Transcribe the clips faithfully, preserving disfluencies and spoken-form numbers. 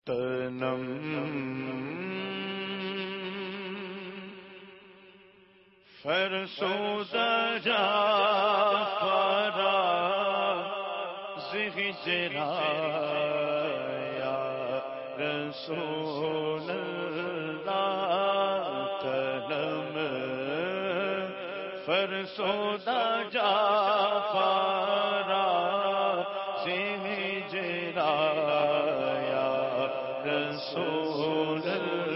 تنم فرسودہ جعفرا زہجرا یا رسول اللہ تنم فرسودہ جعفرا زہجرا یا رسول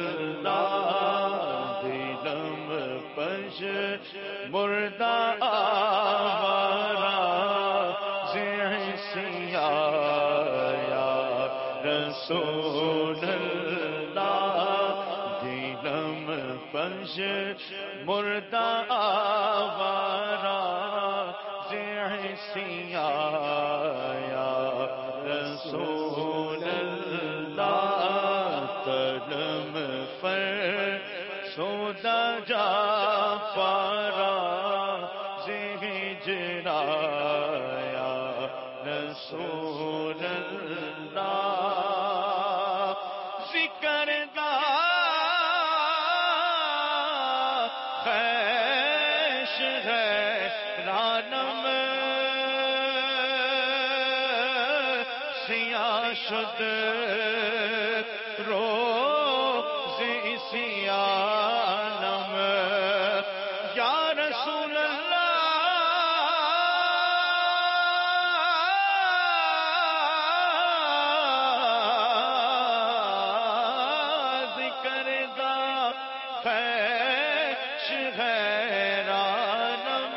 اللہ دلم پش مردہ آوارا زہسیا یا رسول اللہ دلم پش مردہ آوارا زہسیا یا رسول اللہ تنم فرسودہ جعفرا زہجرا یا رسول اللہ ذکر دا خیش ہے رانم سیاہ شد روز سیانم یا رسول اللہ ذکر دا خیش غیرانم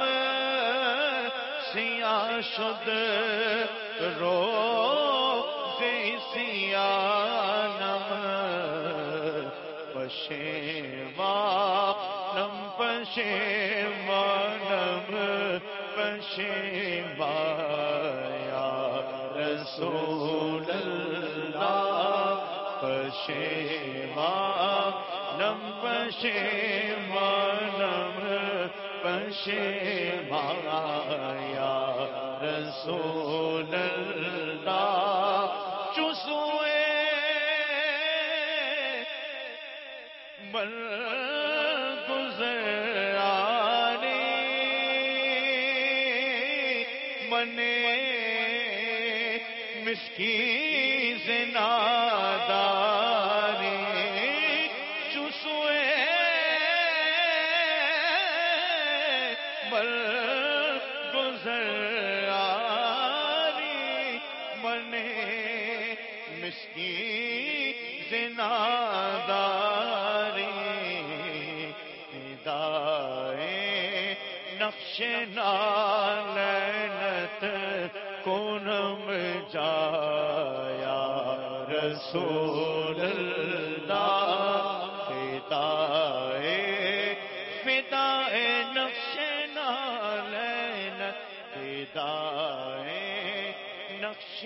سیاہ شد روز سیانم پشیمانم پشیمانم پشیمان یا رسول اللہ پشیمانم پشیمانم پشیمان یا رسول اللہ چسوئے بل گزرانی منے مسکین زناداری چسوئے بل گزرانی منے مسکین زناداری نقش نالنت کنم جایا رسول اللہ فدائے فدائے نقش نالنت فدائے نقش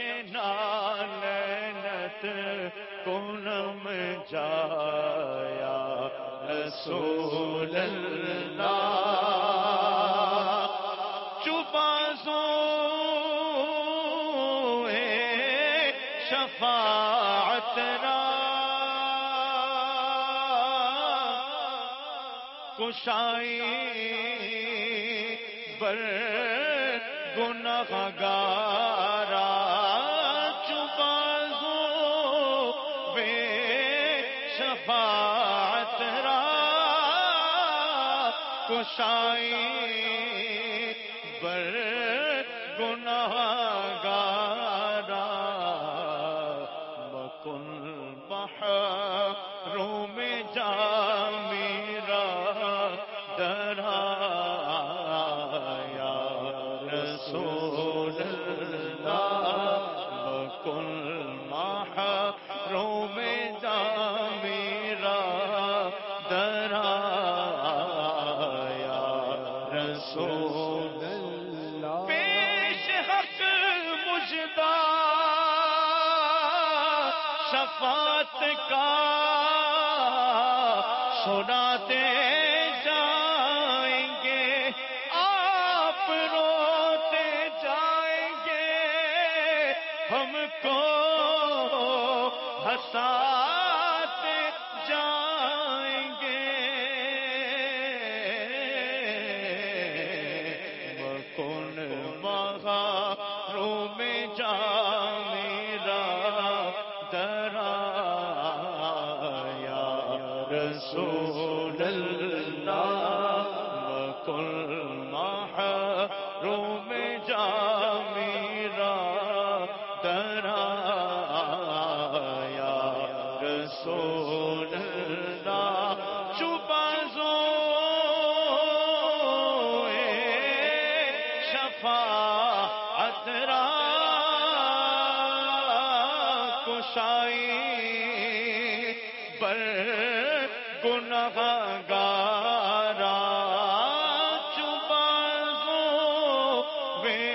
نالنت کنم جایا رسول اللہ چوبازوں شفاعت را کشائی بر گنہگارا چوبازوں بے شفاعت را کشائی بر گنہگارا مکن محروم جامیرا درا یا رسول اللہ مکن محروم جامیرا درا یا رسول اللہ پیش حق مجدہ شفاعت کا سناتے جائیں گے آپ روتے جائیں گے ہم کو ہنسا بڑھاتے جائیں گے بکن بہاروں میں جا میرا درا یا رسول اللہ بکن بہاروں میں جا میرا درا یا رسول اللہ چوبازوئے شفاعت را کشائی پر گنہگارا چوبازوئے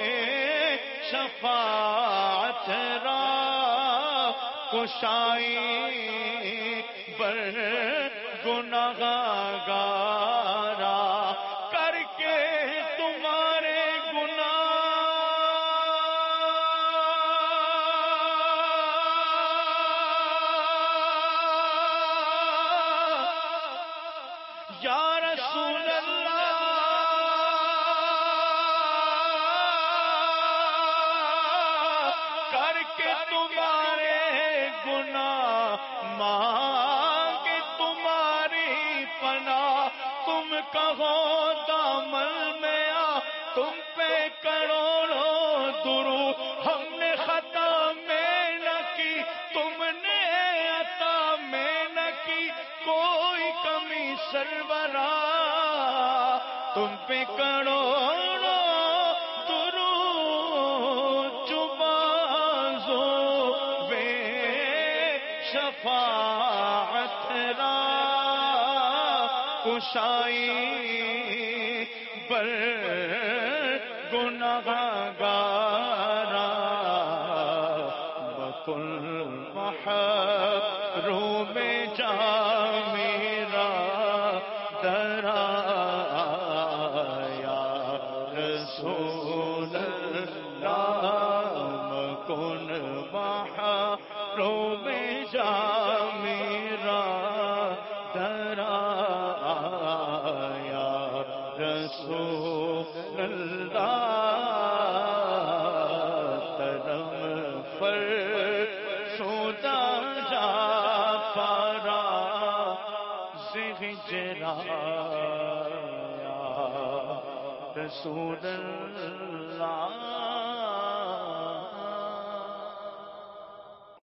شفاعت را کشائی پر گنہگارا کر کے تمہارے گناہ یا رسول اللہ کر کے تمہارے گناہ مانگے تمہاری پناہ تم کہو دامن میں آ تم پہ کروڑوں درود ہم نے خطا میں نہ کی تم نے عطا میں نہ کی کوئی کمی سربراہ تم پہ کروڑوں درود چوبازوئے شفاعت را کشائی پر گنہگارا بکل محروم جا میرا درا یا رسول اللہ بکل محروم جا میرا درا یا رسول اللہ ترم پر سودا جا پارا ہجرا یا رسول اللہ